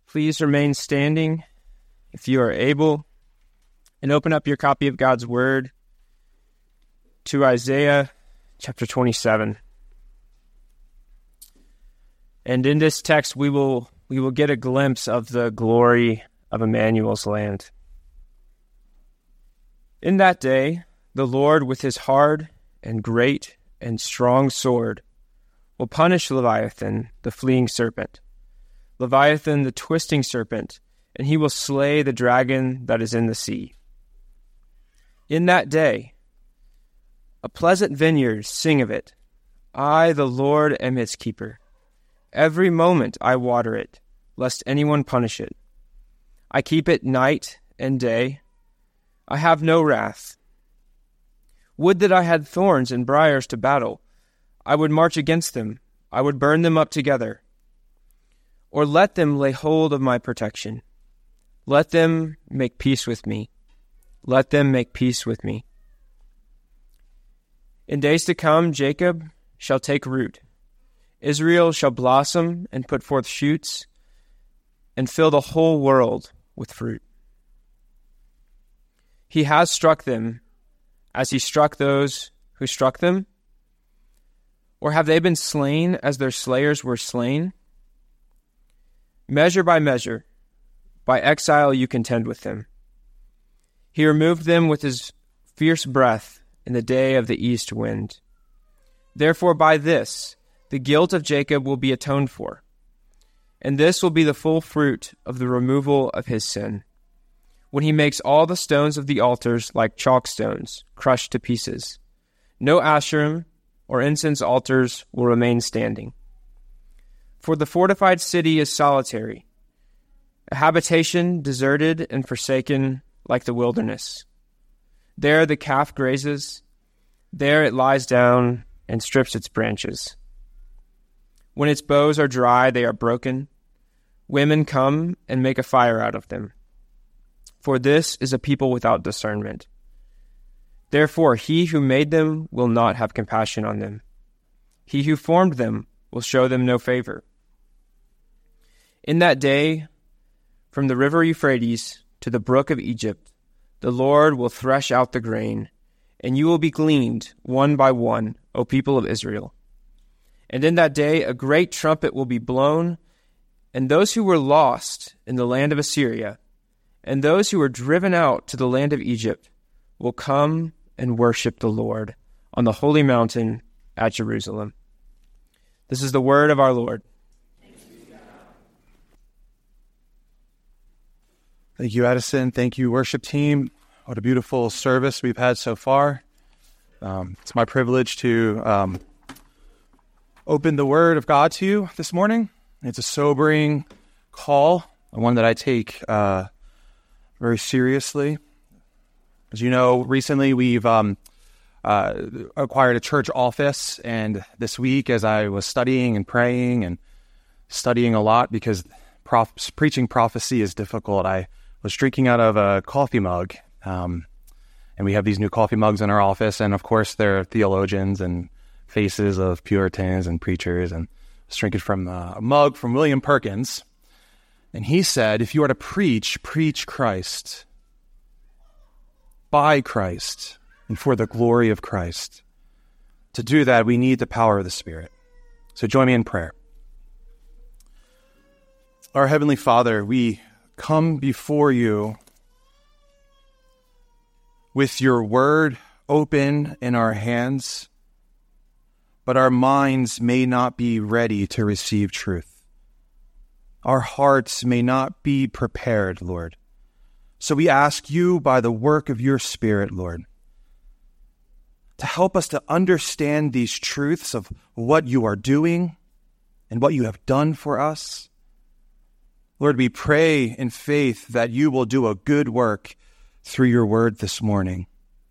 Please remain standing if you are able, and open up your copy of God's Word to Isaiah chapter 27. And in this text, we will get a glimpse of the glory of Emmanuel's land. In that day, the Lord with his hard and great and strong sword will punish Leviathan, the fleeing serpent, Leviathan, the twisting serpent, and he will slay the dragon that is in the sea. In that day, a pleasant vineyard, sing of it. I, the Lord, am its keeper. Every moment I water it, lest anyone punish it. I keep it night and day. I have no wrath. Would that I had thorns and briars to battle. I would march against them. I would burn them up together. Or let them lay hold of my protection. Let them make peace with me. Let them make peace with me. In days to come, Jacob shall take root. Israel shall blossom and put forth shoots and fill the whole world with fruit. He has struck them as he struck those who struck them? Or have they been slain as their slayers were slain? Measure, by exile you contend with them. He removed them with his fierce breath in the day of the east wind. Therefore by this the guilt of Jacob will be atoned for, and this will be the full fruit of the removal of his sin, when he makes all the stones of the altars like chalk stones, crushed to pieces. No Asherim or incense altars will remain standing. For the fortified city is solitary, a habitation deserted and forsaken like the wilderness. There the calf grazes, there it lies down and strips its branches. When its boughs are dry, they are broken. Women come and make a fire out of them. For this is a people without discernment. Therefore he who made them will not have compassion on them. He who formed them will show them no favor. In that day, from the river Euphrates to the brook of Egypt, the Lord will thresh out the grain, and you will be gleaned one by one, O people of Israel. And in that day a great trumpet will be blown, and those who were lost in the land of Assyria, and those who were driven out to the land of Egypt, will come and worship the Lord on the holy mountain at Jerusalem. This is the word of our Lord. Thank you, Addison. Thank you, worship team. What a beautiful service we've had so far. It's my privilege to open the Word of God to you this morning. It's a sobering call, one that I take very seriously. As you know, recently we've acquired a church office, and this week as I was studying and praying and studying a lot because preaching prophecy is difficult, I was drinking out of a coffee mug, and we have these new coffee mugs in our office, and of course there are theologians and faces of Puritans and preachers, and I was drinking from a mug from William Perkins, and he said, if you are to preach Christ, by Christ, and for the glory of Christ. To do that, we need the power of the Spirit. So join me in prayer. Our Heavenly Father, we come before you with your word open in our hands, but our minds may not be ready to receive truth. Our hearts may not be prepared, Lord. So we ask you by the work of your Spirit, Lord, to help us to understand these truths of what you are doing and what you have done for us. Lord, we pray in faith that you will do a good work through your word this morning.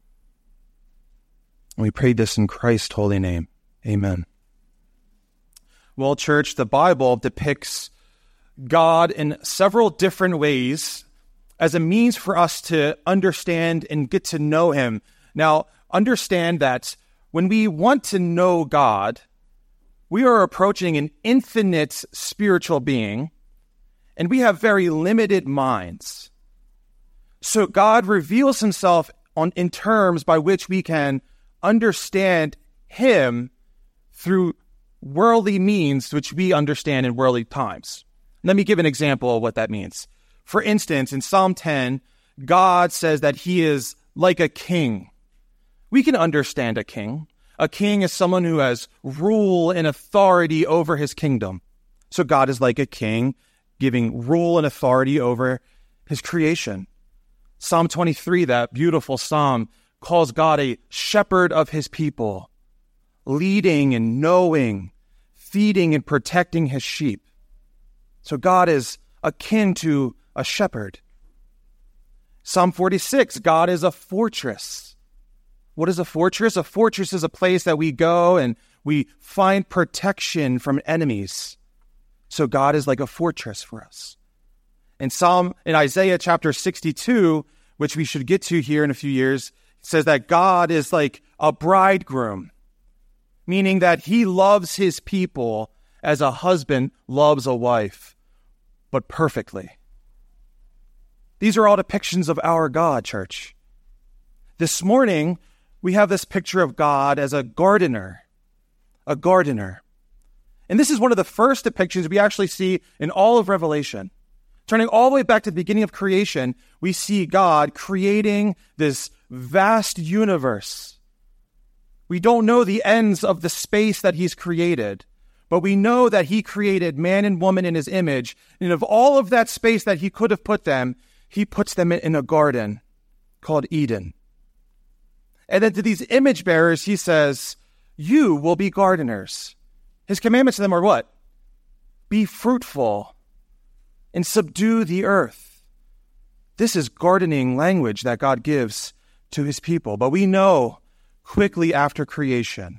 And we pray this in Christ's holy name. Amen. Well, church, the Bible depicts God in several different ways as a means for us to understand and get to know him. Now, understand that when we want to know God, we are approaching an infinite spiritual being, and we have very limited minds. So God reveals himself in terms by which we can understand him through worldly means, which we understand in worldly times. Let me give an example of what that means. For instance, in Psalm 10, God says that he is like a king. We can understand a king. A king is someone who has rule and authority over his kingdom. So God is like a king, giving rule and authority over his creation. Psalm 23, that beautiful psalm, calls God a shepherd of his people, leading and knowing, feeding and protecting his sheep. So God is akin to a shepherd. Psalm 46, God is a fortress. What is a fortress? A fortress is a place that we go and we find protection from enemies. So God is like a fortress for us. In Isaiah chapter 62, which we should get to here in a few years, it says that God is like a bridegroom, meaning that he loves his people as a husband loves a wife, but perfectly. These are all depictions of our God, church. This morning, we have this picture of God as a gardener. And this is one of the first depictions we actually see in all of Revelation. Turning all the way back to the beginning of creation, we see God creating this vast universe. We don't know the ends of the space that he's created, but we know that he created man and woman in his image. And of all of that space that he could have put them, he puts them in a garden called Eden. And then to these image bearers, he says, you will be gardeners. His commandments to them are what? Be fruitful and subdue the earth. This is gardening language that God gives to his people. But we know quickly after creation,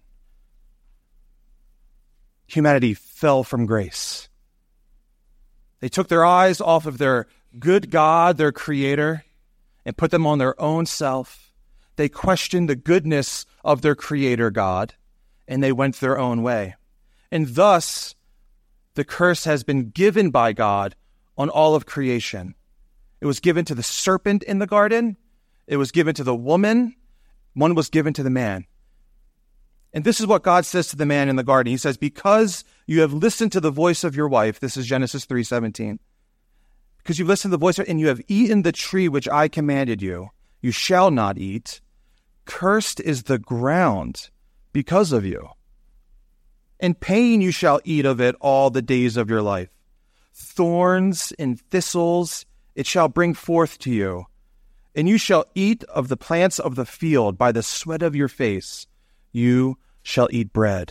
humanity fell from grace. They took their eyes off of their good God, their creator, and put them on their own self. They questioned the goodness of their creator God, and they went their own way. And thus, the curse has been given by God on all of creation. It was given to the serpent in the garden. It was given to the woman. One was given to the man. And this is what God says to the man in the garden. He says, because you have listened to the voice of your wife, this is Genesis 3:17. Because you've listened to the voice and you have eaten the tree which I commanded you, you shall not eat. Cursed is the ground because of you. In pain you shall eat of it all the days of your life. Thorns and thistles it shall bring forth to you. And you shall eat of the plants of the field. By the sweat of your face you shall eat bread.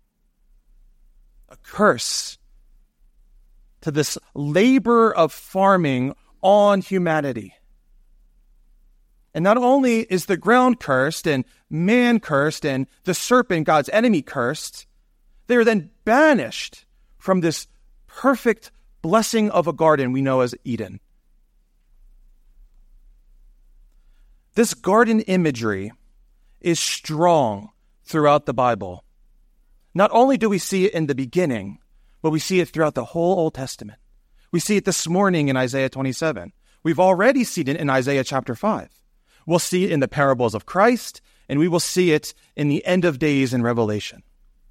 A curse to this labor of farming on humanity. And not only is the ground cursed and man cursed and the serpent, God's enemy, cursed, they are then banished from this perfect blessing of a garden we know as Eden. This garden imagery is strong throughout the Bible. Not only do we see it in the beginning, but we see it throughout the whole Old Testament. We see it this morning in Isaiah 27. We've already seen it in Isaiah chapter 5. We'll see it in the parables of Christ, and we will see it in the end of days in Revelation.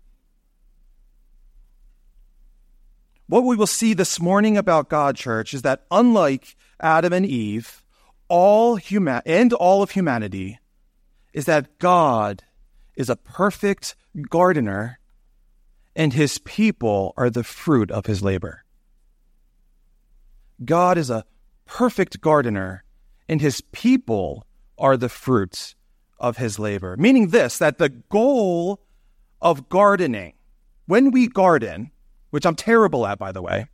What we will see this morning about God, church, is that unlike Adam and Eve, all of humanity, is that God is a perfect gardener, and his people are the fruit of his labor. God is a perfect gardener, and his people are the fruits of his labor. Meaning this, that the goal of gardening, when we garden, which I'm terrible at, by the way,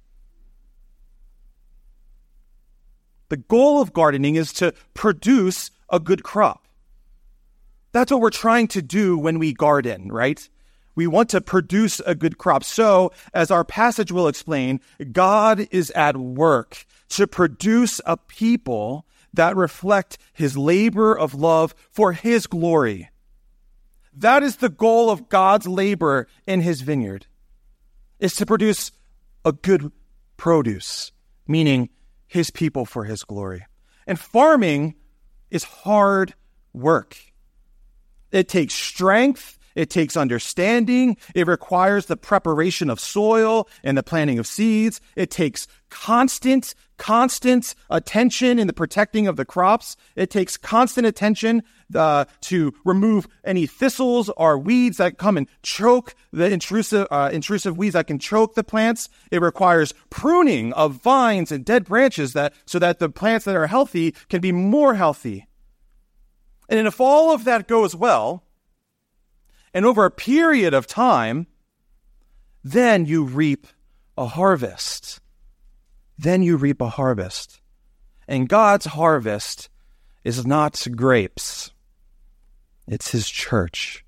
the goal of gardening is to produce a good crop. That's what we're trying to do when we garden, right? We want to produce a good crop. So, as our passage will explain, God is at work to produce a people that reflect his labor of love for his glory. That is the goal of God's labor in his vineyard, is to produce a good produce, meaning his people for his glory. And farming is hard work. It takes strength. It takes understanding. It requires the preparation of soil and the planting of seeds. It takes constant attention in the protecting of the crops. It takes constant attention to remove any thistles or weeds that come and choke the intrusive weeds that can choke the plants. It requires pruning of vines and dead branches so that the plants that are healthy can be more healthy. And if all of that goes well, and over a period of time, then you reap a harvest. Then you reap a harvest. And God's harvest is not grapes. It's his church.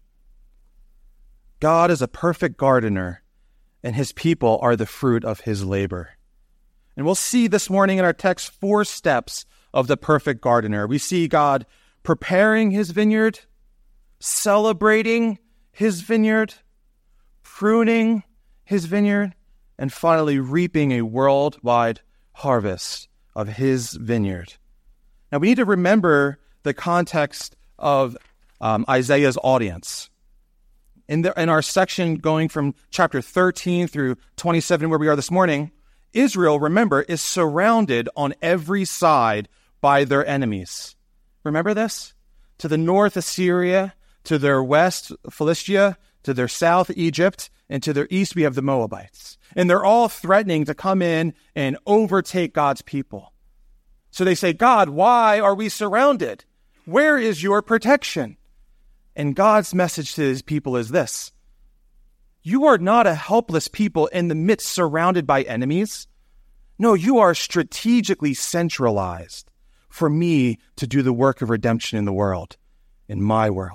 God is a perfect gardener, and his people are the fruit of his labor. And we'll see this morning in our text 4 steps of the perfect gardener. We see God preparing his vineyard, celebrating his vineyard, pruning his vineyard, and finally reaping a worldwide harvest of his vineyard. Now we need to remember the context of Isaiah's audience. In our section going from chapter 13 through 27, where we are this morning, Israel, remember, is surrounded on every side by their enemies. Remember this? To the north, Assyria. To their west, Philistia. To their south, Egypt. And to their east, we have the Moabites. And they're all threatening to come in and overtake God's people. So they say, God, why are we surrounded? Where is your protection? And God's message to his people is this: you are not a helpless people in the midst surrounded by enemies. No, you are strategically centralized for me to do the work of redemption in the world, in my world.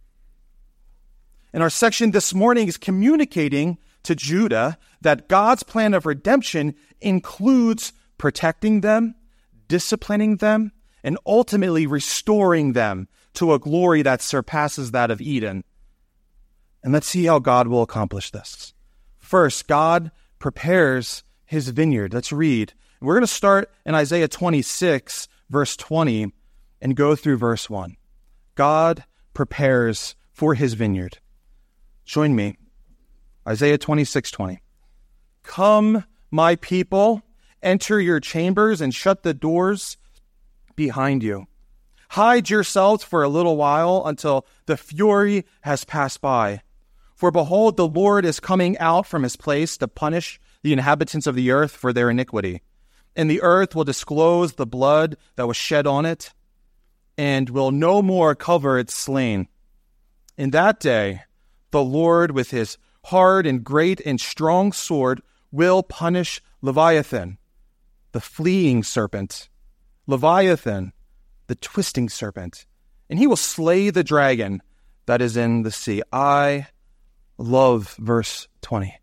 And our section this morning is communicating to Judah that God's plan of redemption includes protecting them, disciplining them, and ultimately restoring them to a glory that surpasses that of Eden. And let's see how God will accomplish this. First, God prepares his vineyard. Let's read. We're going to start in Isaiah 26, verse 20, and go through verse 1. God prepares for his vineyard. Join me. Isaiah 26:20. Come, my people, enter your chambers and shut the doors behind you. Hide yourselves for a little while until the fury has passed by. For behold, the Lord is coming out from his place to punish the inhabitants of the earth for their iniquity. And the earth will disclose the blood that was shed on it, and will no more cover its slain. In that day, the Lord with his hard and great and strong sword will punish Leviathan, the fleeing serpent, Leviathan, the twisting serpent, and he will slay the dragon that is in the sea. I love verse 20.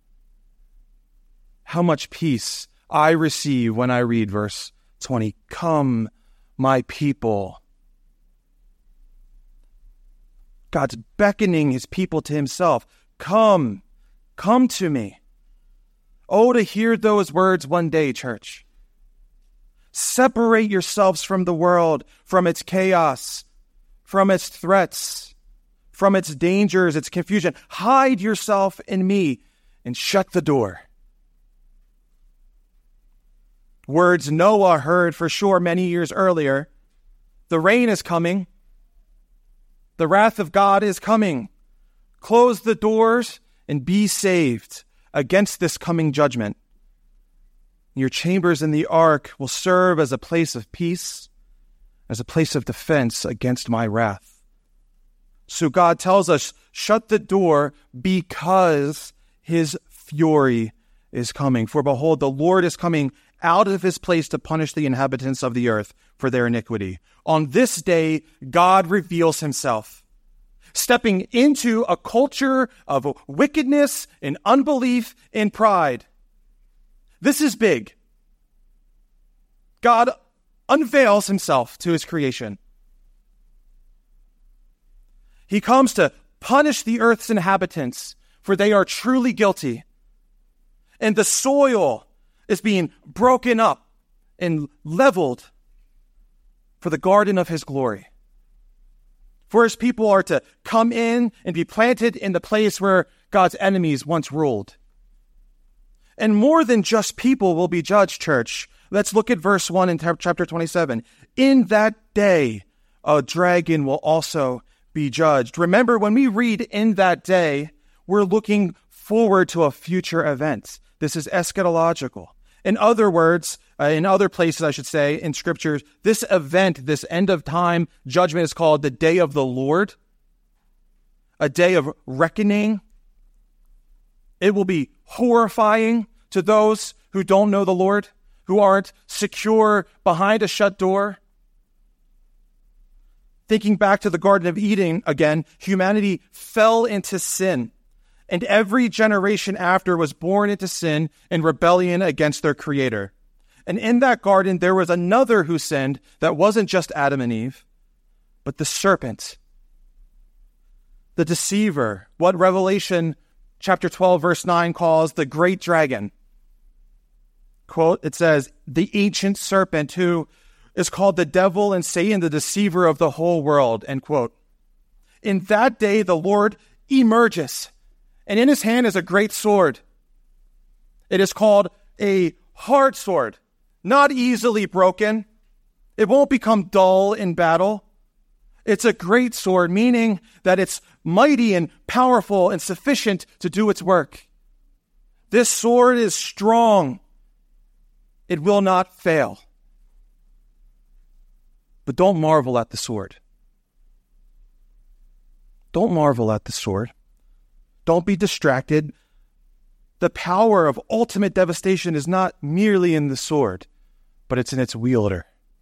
How much peace I receive when I read verse 20. Come, my people. God's beckoning his people to himself. Come to me. Oh, to hear those words one day, church. Separate yourselves from the world, from its chaos, from its threats, from its dangers, its confusion. Hide yourself in me and shut the door. Words Noah heard for sure many years earlier. The rain is coming. The wrath of God is coming. Close the doors and be saved against this coming judgment. Your chambers in the ark will serve as a place of peace, as a place of defense against my wrath. So God tells us, shut the door because his fury is coming. For behold, the Lord is coming out of his place to punish the inhabitants of the earth for their iniquity. On this day, God reveals himself, stepping into a culture of wickedness and unbelief and pride. This is big. God unveils himself to his creation. He comes to punish the earth's inhabitants, for they are truly guilty. And the soil is being broken up and leveled for the garden of his glory. For his people are to come in and be planted in the place where God's enemies once ruled. And more than just people will be judged, church. Let's look at verse 1 in chapter 27. In that day, a dragon will also be judged. Remember, when we read in that day, we're looking forward to a future event. This is eschatological. In other words, in other places, I should say, in scriptures, this event, this end of time judgment is called the day of the Lord, a day of reckoning. It will be horrifying to those who don't know the Lord, who aren't secure behind a shut door. Thinking back to the Garden of Eden again, humanity fell into sin, and every generation after was born into sin and rebellion against their Creator. And in that garden, there was another who sinned that wasn't just Adam and Eve, but the serpent, the deceiver, what Revelation chapter 12, verse 9 calls the great dragon. Quote, it says, the ancient serpent who is called the devil and Satan, the deceiver of the whole world, end quote. In that day, the Lord emerges, and in his hand is a great sword. It is called a hard sword, not easily broken. It won't become dull in battle. It's a great sword, meaning that it's mighty and powerful and sufficient to do its work. This sword is strong. It will not fail. But don't marvel at the sword. Don't marvel at the sword. Don't be distracted. The power of ultimate devastation is not merely in the sword, but it's in its wielder.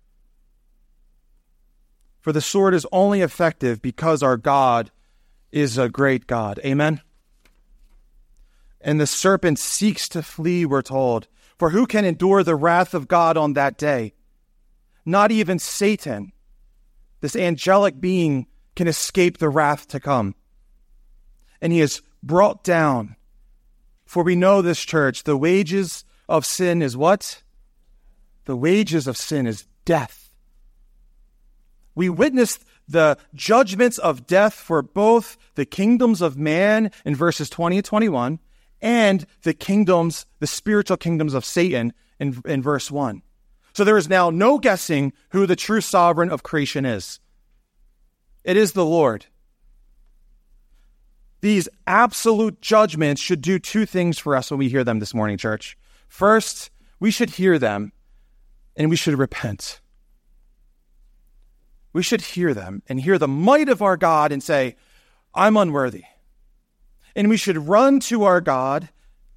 For the sword is only effective because our God is a great God. Amen? And the serpent seeks to flee, we're told. For who can endure the wrath of God on that day? Not even Satan, this angelic being, can escape the wrath to come. And he is brought down. For we know this, church, the wages of sin is what? The wages of sin is death. We witnessed the judgments of death for both the kingdoms of man in verses 20 and 21 and the spiritual kingdoms of Satan in verse 1. So there is now no guessing who the true sovereign of creation is. It is the Lord. These absolute judgments should do two things for us when we hear them this morning, church. First, we should hear them and we should repent. We should hear them and hear the might of our God and say, I'm unworthy. And we should run to our God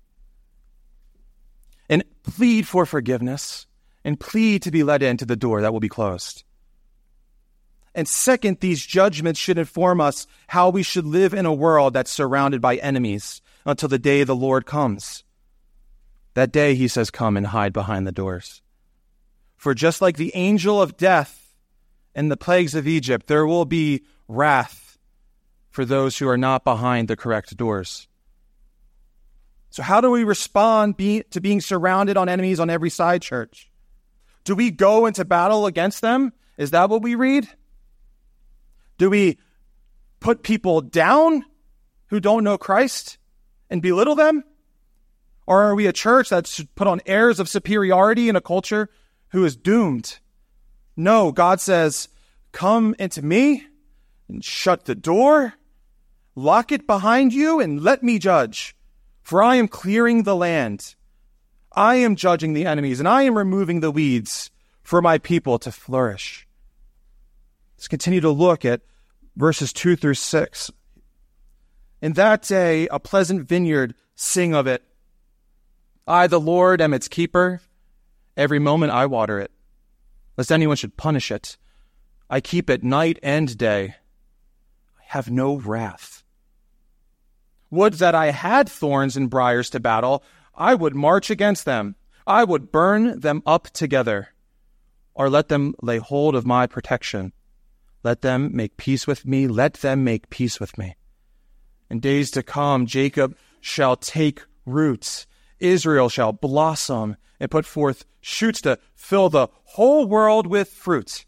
and plead for forgiveness and plead to be let into the door that will be closed. And second, these judgments should inform us how we should live in a world that's surrounded by enemies until the day the Lord comes. That day, he says, come and hide behind the doors. For just like the angel of death and the plagues of Egypt, there will be wrath for those who are not behind the correct doors. So how do we respond to being surrounded on enemies on every side, church? Do we go into battle against them? Is that what we read? Do we put people down who don't know Christ and belittle them? Or are we a church that should put on airs of superiority in a culture who is doomed? No, God says, come into me and shut the door, lock it behind you, and let me judge. For I am clearing the land. I am judging the enemies, and I am removing the weeds for my people to flourish. Let's continue to look at verses 2 through 6. In that day, a pleasant vineyard, sing of it. I, the Lord, am its keeper. Every moment I water it, lest anyone should punish it. I keep it night and day. I have no wrath. Would that I had thorns and briars to battle. I would march against them. I would burn them up together, or let them lay hold of my protection. Let them make peace with me. Let them make peace with me. In days to come, Jacob shall take root, Israel shall blossom and put forth shoots to fill the whole world with fruit.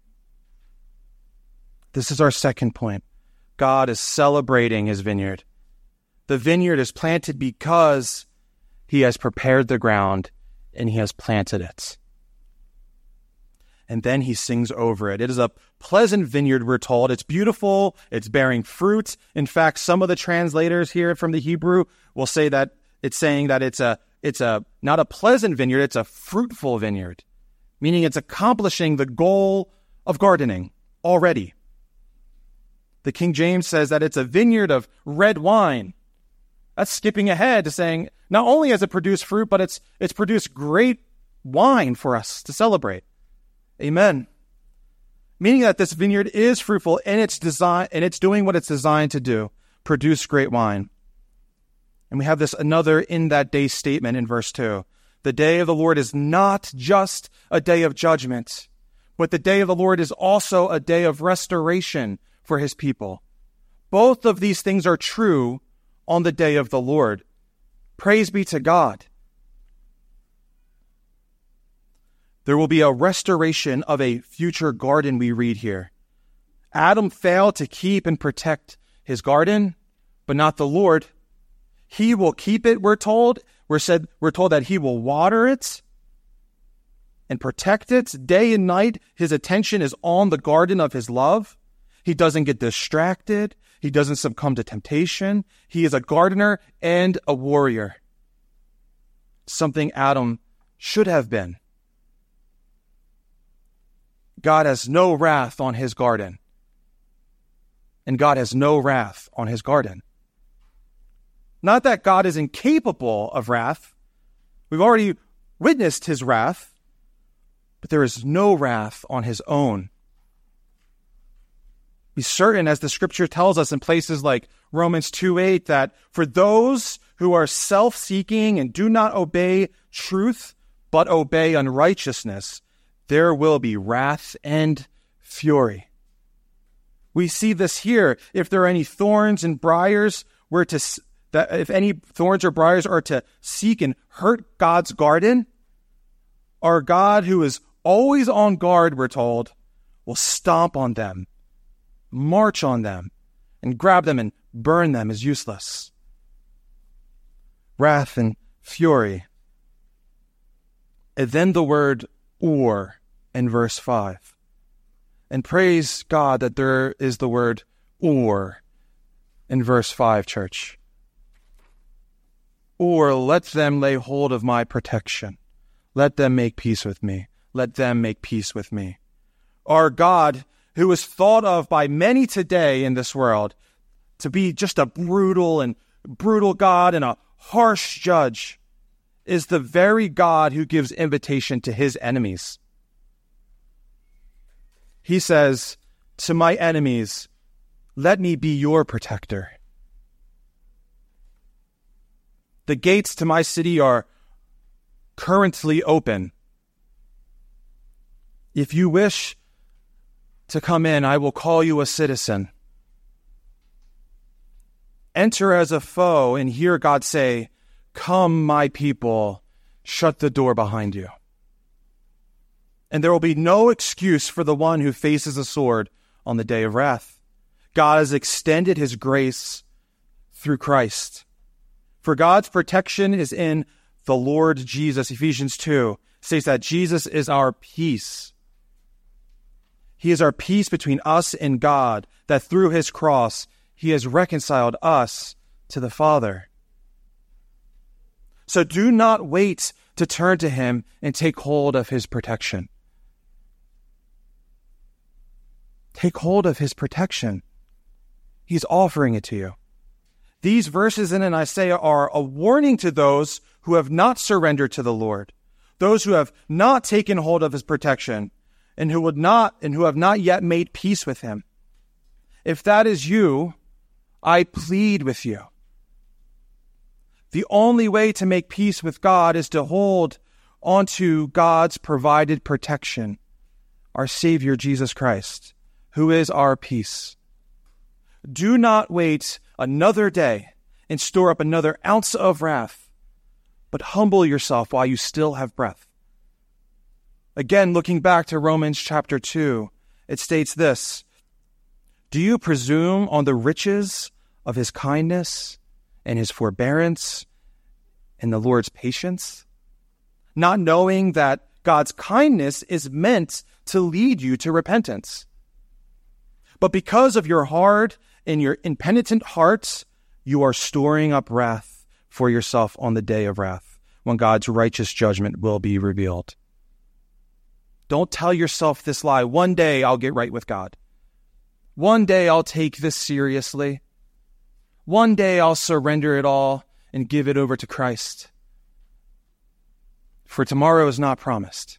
This is our second point. God is celebrating his vineyard. The vineyard is planted because he has prepared the ground and he has planted it. And then he sings over it. It is a pleasant vineyard, we're told. It's beautiful. It's bearing fruit. In fact, some of the translators here from the Hebrew will say that it's saying that it's not a pleasant vineyard, it's a fruitful vineyard, meaning it's accomplishing the goal of gardening already. The King James says that it's a vineyard of red wine. That's skipping ahead to saying not only has it produced fruit, but it's produced great wine for us to celebrate. Amen. Meaning that this vineyard is fruitful in its design, and it's doing what it's designed to do, produce great wine. And we have this another in that day statement in verse 2. The day of the Lord is not just a day of judgment, but the day of the Lord is also a day of restoration for his people. Both of these things are true on the day of the Lord. Praise be to God. There will be a restoration of a future garden, we read here. Adam failed to keep and protect his garden, but not the Lord. He will keep it, we're told. We're told that he will water it and protect it. Day and night, his attention is on the garden of his love. He doesn't get distracted. He doesn't succumb to temptation. He is a gardener and a warrior. Something Adam should have been. God has no wrath on his garden. And God has no wrath on his garden. Not that God is incapable of wrath. We've already witnessed his wrath. But there is no wrath on his own. Be certain, as the scripture tells us in places like Romans 2:8, that for those who are self-seeking and do not obey truth, but obey unrighteousness, there will be wrath and fury. We see this here. If there are any thorns and briars, if any thorns or briars are to seek and hurt God's garden, our God, who is always on guard, we're told, will stomp on them, march on them, and grab them and burn them as useless. Wrath and fury. And then the word or in verse 5. And praise God that there is the word or in verse 5, church. Or let them lay hold of my protection. Let them make peace with me. Let them make peace with me. Our God, who is thought of by many today in this world to be just a brutal God and a harsh judge, is the very God who gives invitation to his enemies. He says, to my enemies, let me be your protector. The gates to my city are currently open. If you wish to come in, I will call you a citizen. Enter as a foe and hear God say, come, my people, shut the door behind you. And there will be no excuse for the one who faces a sword on the day of wrath. God has extended his grace through Christ. For God's protection is in the Lord Jesus. Ephesians 2 states that Jesus is our peace. He is our peace between us and God, that through his cross, he has reconciled us to the Father. So do not wait to turn to him and take hold of his protection. Take hold of his protection. He's offering it to you. These verses in Isaiah are a warning to those who have not surrendered to the Lord, those who have not taken hold of his protection, and who have not yet made peace with him. If that is you, I plead with you. The only way to make peace with God is to hold onto God's provided protection, our Savior Jesus Christ, who is our peace. Do not wait another day and store up another ounce of wrath. but humble yourself while you still have breath. Again, looking back to Romans chapter 2, it states this: do you presume on the riches of his kindness and his forbearance and the Lord's patience, not knowing that God's kindness is meant to lead you to repentance? But because of your hard and your impenitent hearts, you are storing up wrath for yourself on the day of wrath, when God's righteous judgment will be revealed. Don't tell yourself this lie: one day I'll get right with God. One day I'll take this seriously. One day I'll surrender it all and give it over to Christ. For tomorrow is not promised.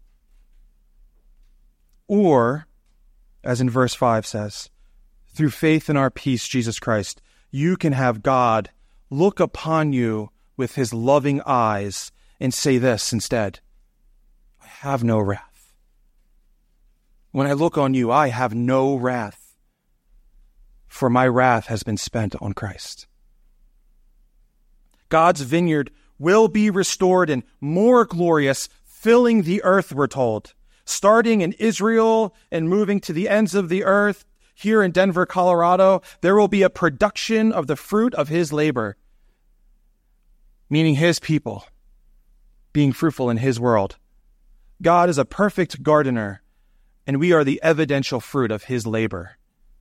Or, as in verse 5 says, through faith in our peace, Jesus Christ, you can have God look upon you with his loving eyes and say this instead: I have no wrath. When I look on you, I have no wrath, for my wrath has been spent on Christ. God's vineyard will be restored and more glorious, filling the earth, we're told. Starting in Israel and moving to the ends of the earth, here in Denver, Colorado, there will be a production of the fruit of his labor, meaning his people being fruitful in his world. God is a perfect gardener, and we are the evidential fruit of his labor.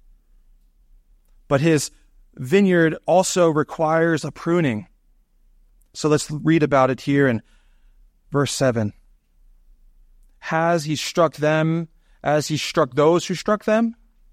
But his vineyard also requires a pruning. So let's read about it here in verse 7. Has he struck them as he struck those who struck them?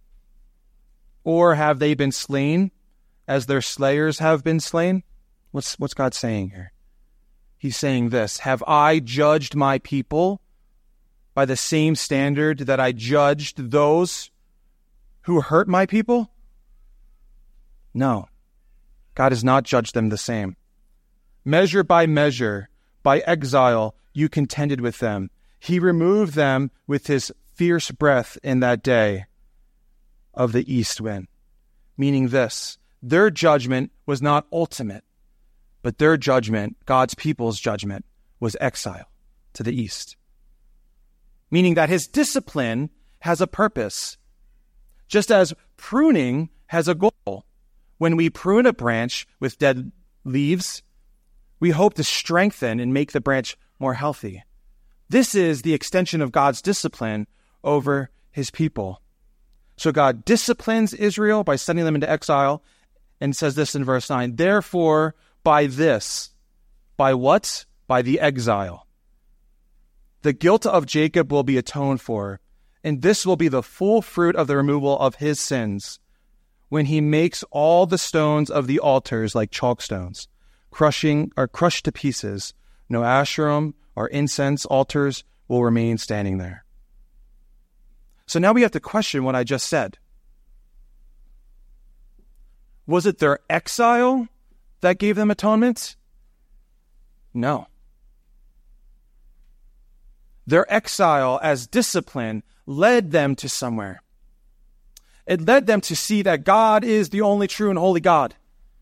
Or have they been slain as their slayers have been slain? What's God saying here? He's saying this: have I judged my people by the same standard that I judged those who hurt my people? No, God has not judged them the same. Measure by measure, by exile, you contended with them. He removed them with his fierce breath in that day of the east wind. Meaning this: their judgment was not ultimate, but their judgment, God's people's judgment, was exile to the east. Meaning that his discipline has a purpose. Just as pruning has a goal. When we prune a branch with dead leaves, we hope to strengthen and make the branch more healthy. This is the extension of God's discipline over his people. So God disciplines Israel by sending them into exile, and says this in verse 9: therefore, by this, by what? By the exile, the guilt of Jacob will be atoned for, and this will be the full fruit of the removal of his sins, when he makes all the stones of the altars like chalk stones, crushed to pieces. No Asherim or incense altars will remain standing there. So now we have to question what I just said. Was it their exile that gave them atonement? No. Their exile as discipline led them to somewhere. It led them to see that God is the only true and holy God.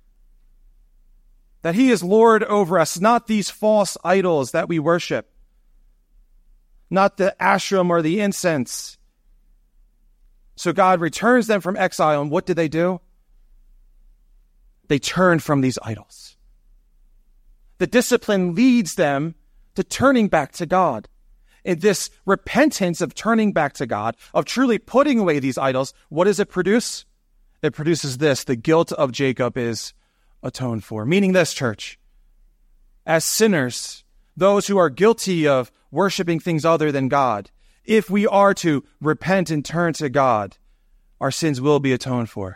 That he is Lord over us, not these false idols that we worship. Not the Asherim or the incense. So God returns them from exile, and what do? They turn from these idols. The discipline leads them to turning back to God. And this repentance of turning back to God, of truly putting away these idols, what does it produce? It produces this: the guilt of Jacob is atoned for. Meaning this, church, as sinners, those who are guilty of worshiping things other than God, if we are to repent and turn to God, our sins will be atoned for.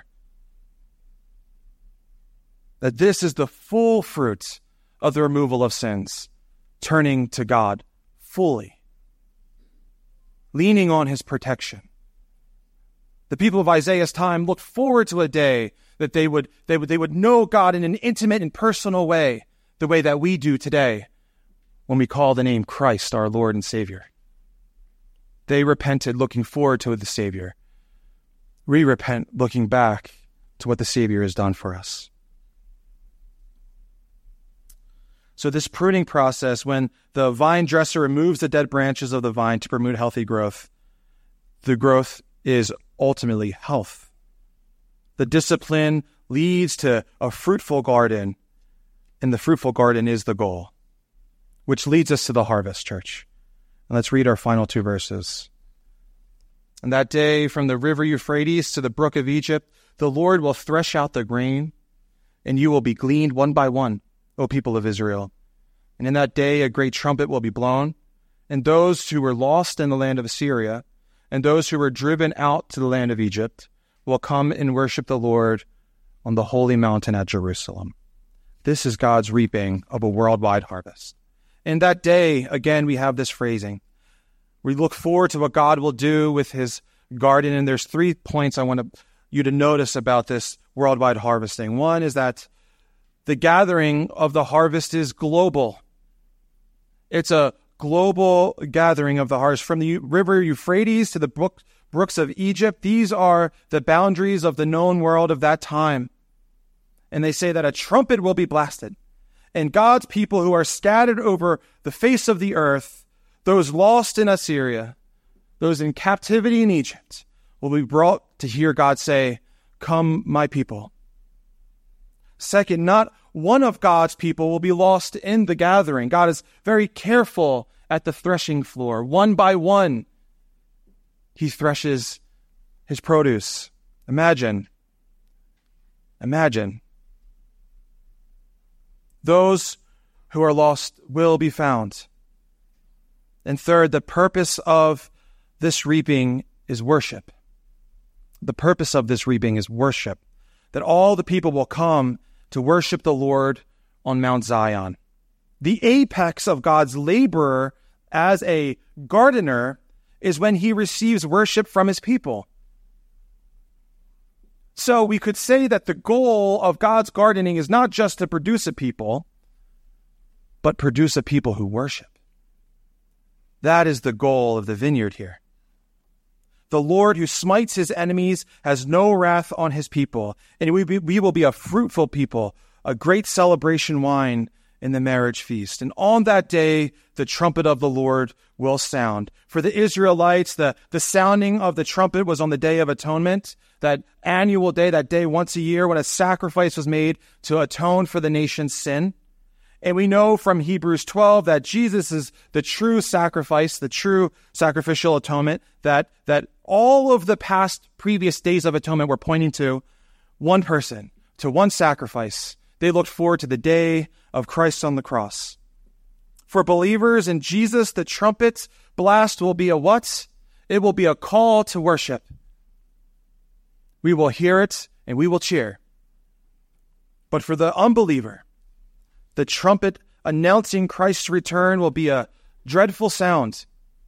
That this is the full fruit of the removal of sins, turning to God fully, leaning on his protection. The people of Isaiah's time looked forward to a day that they would know God in an intimate and personal way, the way that we do today when we call the name Christ our Lord and Savior. They repented looking forward to the Savior. We repent looking back to what the Savior has done for us. So this pruning process, when the vine dresser removes the dead branches of the vine to promote healthy growth, the growth is ultimately health. The discipline leads to a fruitful garden, and the fruitful garden is the goal, which leads us to the harvest, church. And let's read our final two verses. "And that day, from the river Euphrates to the brook of Egypt, the Lord will thresh out the grain, and you will be gleaned one by one, O people of Israel. And in that day a great trumpet will be blown, and those who were lost in the land of Assyria, and those who were driven out to the land of Egypt, will come and worship the Lord on the holy mountain at Jerusalem." This is God's reaping of a worldwide harvest. In that day, again, we have this phrasing. We look forward to what God will do with his garden, and there's 3 points I want you to notice about this worldwide harvesting. One is that the gathering of the harvest is global. It's a global gathering of the harvest. From the river Euphrates to the brooks of Egypt, these are the boundaries of the known world of that time. And they say that a trumpet will be blasted, and God's people who are scattered over the face of the earth, those lost in Assyria, those in captivity in Egypt, will be brought to hear God say, "Come, my people." Second, not one of God's people will be lost in the gathering. God is very careful at the threshing floor. One by one, he threshes his produce. Imagine. Those who are lost will be found. And third, the purpose of this reaping is worship. The purpose of this reaping is worship. That all the people will come to worship the Lord on Mount Zion. The apex of God's laborer as a gardener is when he receives worship from his people. So we could say that the goal of God's gardening is not just to produce a people, but produce a people who worship. That is the goal of the vineyard here. The Lord who smites his enemies has no wrath on his people, and we will be a fruitful people, a great celebration wine in the marriage feast. And on that day, the trumpet of the Lord will sound. For the Israelites, the sounding of the trumpet was on the Day of Atonement, that annual day, that day once a year when a sacrifice was made to atone for the nation's sin. And we know from Hebrews 12 that Jesus is the true sacrifice, the true sacrificial atonement, that all of the previous days of atonement were pointing to one person, to one sacrifice. They looked forward to the day of Christ on the cross. For believers in Jesus, the trumpet blast will be a what? It will be a call to worship. We will hear it and we will cheer. But for the unbeliever, the trumpet announcing Christ's return will be a dreadful sound.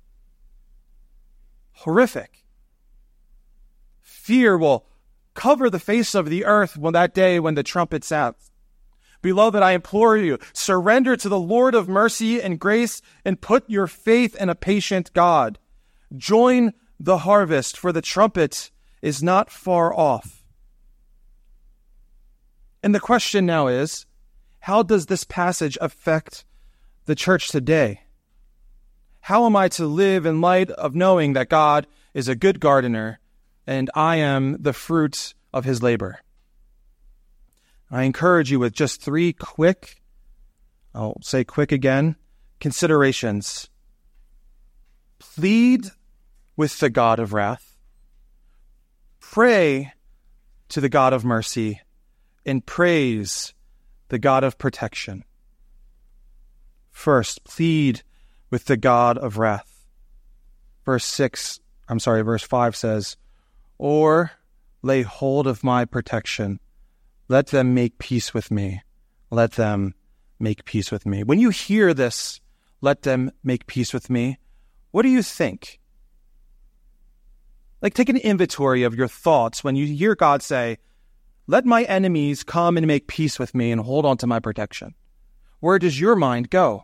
Horrific. Fear will cover the face of the earth on that day when the trumpet sounds. Beloved, I implore you, surrender to the Lord of mercy and grace and put your faith in a patient God. Join the harvest, for the trumpet is not far off. And the question now is, how does this passage affect the church today? How am I to live in light of knowing that God is a good gardener and I am the fruit of his labor? I encourage you with just 3 quick, I'll say quick again, considerations. Plead with the God of wrath. Pray to the God of mercy, and praise the God of protection. First, plead with the God of wrath. Verse 5 says, "Or lay hold of my protection. Let them make peace with me. Let them make peace with me." When you hear this, "let them make peace with me," what do you think? Like, take an inventory of your thoughts when you hear God say, "Let my enemies come and make peace with me and hold on to my protection." Where does your mind go?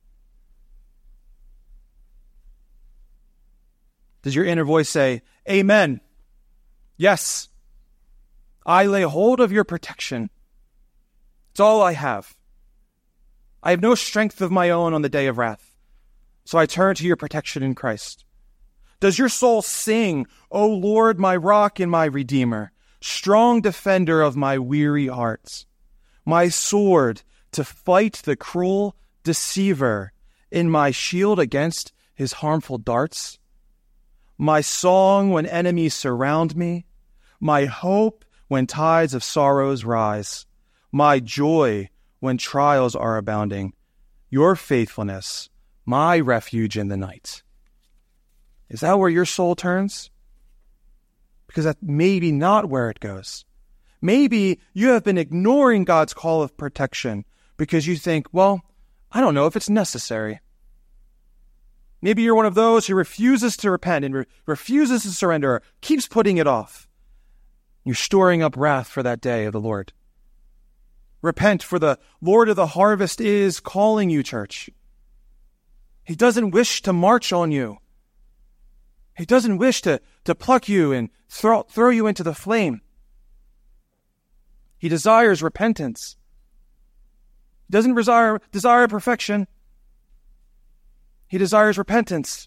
Does your inner voice say, "Amen. Yes, I lay hold of your protection. It's all I have. I have no strength of my own on the day of wrath, so I turn to your protection in Christ. Does your soul sing, O Lord, my rock and my redeemer, strong defender of my weary hearts, my sword to fight the cruel deceiver, in my shield against his harmful darts? My song when enemies surround me, my hope when tides of sorrows rise, my joy when trials are abounding, your faithfulness, my refuge in the night. Is that where your soul turns? Because that's maybe not where it goes. Maybe you have been ignoring God's call of protection because you think, well, I don't know if it's necessary. Maybe you're one of those who refuses to repent and refuses to surrender, or keeps putting it off. You're storing up wrath for that day of the Lord. Repent, for the Lord of the harvest is calling you, church. He doesn't wish to march on you. He doesn't wish to pluck you and throw you into the flame. He desires repentance. He doesn't desire perfection. He desires repentance.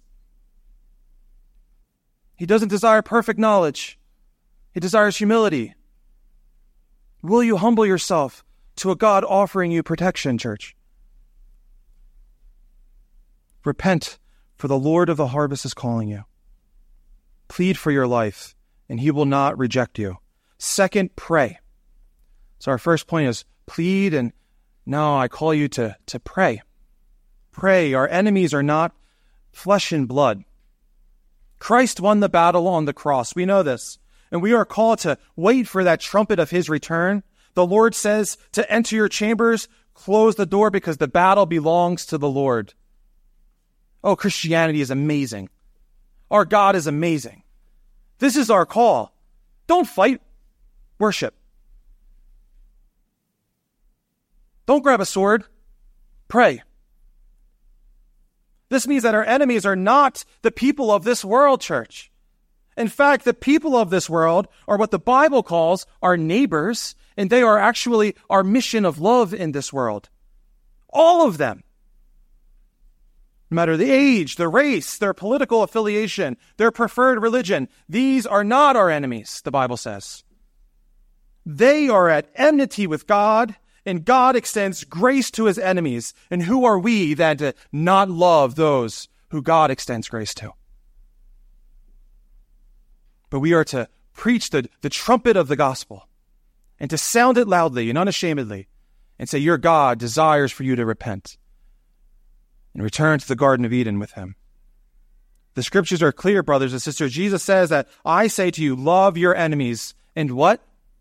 He doesn't desire perfect knowledge. He desires humility. Will you humble yourself to a God offering you protection, church? Repent, for the Lord of the harvest is calling you. Plead for your life, and he will not reject you. Second, pray. So our first point is plead, and now I call you to pray. Pray. Our enemies are not flesh and blood. Christ won the battle on the cross. We know this. And we are called to wait for that trumpet of his return. The Lord says to enter your chambers, close the door, because the battle belongs to the Lord. Oh, Christianity is amazing. Our God is amazing. This is our call. Don't fight. Worship. Don't grab a sword. Pray. This means that our enemies are not the people of this world, church. In fact, the people of this world are what the Bible calls our neighbors, and they are actually our mission of love in this world. All of them. No matter the age, the race, their political affiliation, their preferred religion, these are not our enemies, the Bible says. They are at enmity with God, and God extends grace to his enemies. And who are we then to not love those who God extends grace to? But we are to preach the trumpet of the gospel and to sound it loudly and unashamedly and say your God desires for you to repent and return to the Garden of Eden with him. The scriptures are clear, brothers and sisters. Jesus says that I say to you, love your enemies. And what?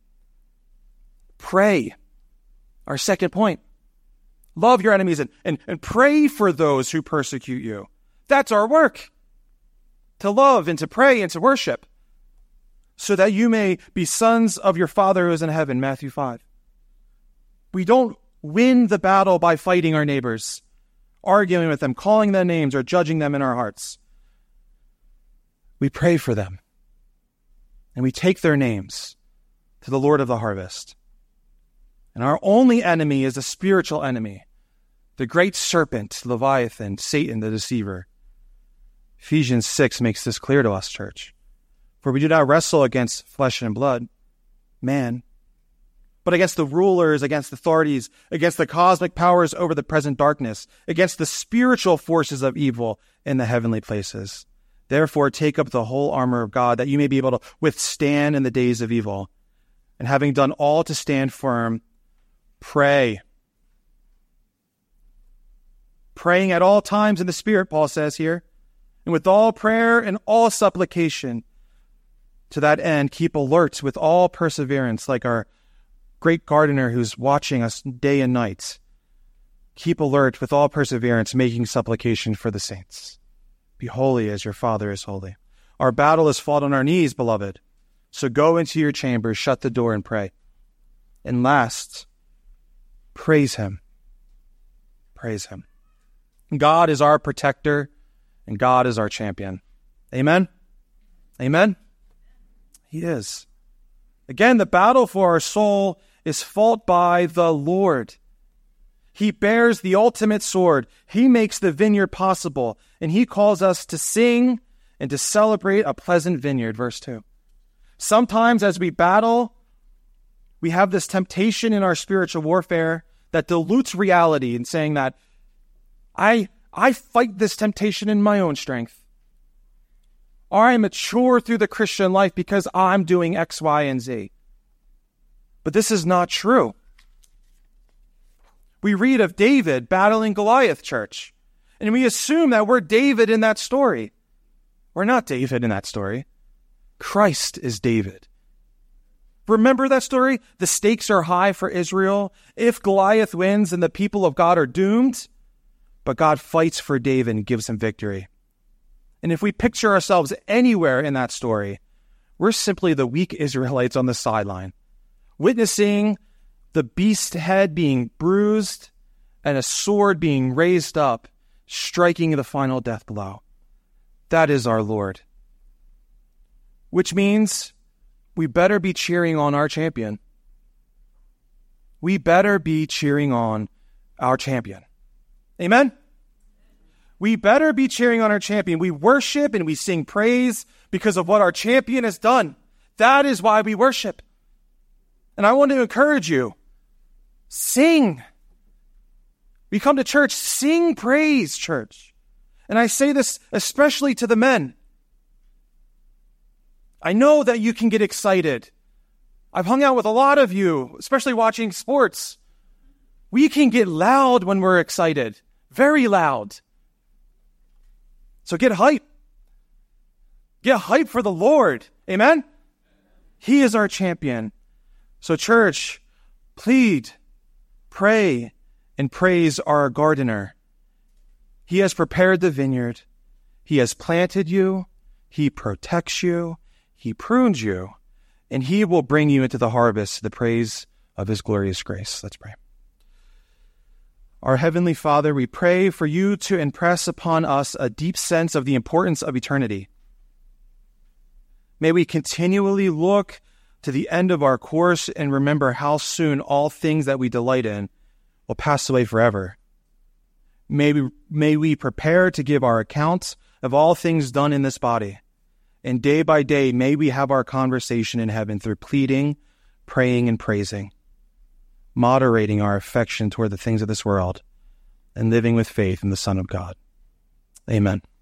Pray. Our second point. Love your enemies and pray for those who persecute you. That's our work. To love and to pray and to worship. So that you may be sons of your Father who is in heaven, Matthew 5. We don't win the battle by fighting our neighbors, arguing with them, calling them names, or judging them in our hearts. We pray for them, and we take their names to the Lord of the harvest. And our only enemy is a spiritual enemy, the great serpent, Leviathan, Satan, the deceiver. Ephesians 6 makes this clear to us, church. For we do not wrestle against flesh and blood, man, but against the rulers, against authorities, against the cosmic powers over the present darkness, against the spiritual forces of evil in the heavenly places. Therefore, take up the whole armor of God, that you may be able to withstand in the days of evil. And having done all to stand firm, pray. Praying at all times in the Spirit, Paul says here, and with all prayer and all supplication. To that end, keep alert with all perseverance, like our great gardener who's watching us day and night. Keep alert with all perseverance, making supplication for the saints. Be holy as your Father is holy. Our battle is fought on our knees, beloved. So go into your chambers, shut the door, and pray. And last, praise him. Praise him. God is our protector, and God is our champion. Amen? Amen? He is. Again, the battle for our soul is fought by the Lord. He bears the ultimate sword. He makes the vineyard possible. And he calls us to sing and to celebrate a pleasant vineyard. Verse 2. Sometimes as we battle, we have this temptation in our spiritual warfare that dilutes reality in saying that I fight this temptation in my own strength. Or I mature through the Christian life because I'm doing X, Y, and Z. But this is not true. We read of David battling Goliath, church, and we assume that we're David in that story. We're not David in that story. Christ is David. Remember that story? The stakes are high for Israel. If Goliath wins, then the people of God are doomed. But God fights for David and gives him victory. And if we picture ourselves anywhere in that story, we're simply the weak Israelites on the sideline, witnessing the beast head being bruised and a sword being raised up, striking the final death blow. That is our Lord. Which means we better be cheering on our champion. We better be cheering on our champion. Amen? We better be cheering on our champion. We worship and we sing praise because of what our champion has done. That is why we worship. And I want to encourage you, sing. We come to church, sing praise, church. And I say this especially to the men. I know that you can get excited. I've hung out with a lot of you, especially watching sports. We can get loud when we're excited, very loud. So get hype. Get hype for the Lord. Amen? He is our champion. So church, plead, pray, and praise our gardener. He has prepared the vineyard. He has planted you. He protects you. He prunes you. And he will bring you into the harvest, the praise of his glorious grace. Let's pray. Our Heavenly Father, we pray for you to impress upon us a deep sense of the importance of eternity. May we continually look to the end of our course and remember how soon all things that we delight in will pass away forever. May we prepare to give our account of all things done in this body. And day by day, may we have our conversation in heaven through pleading, praying, and praising, moderating our affection toward the things of this world, and living with faith in the Son of God. Amen.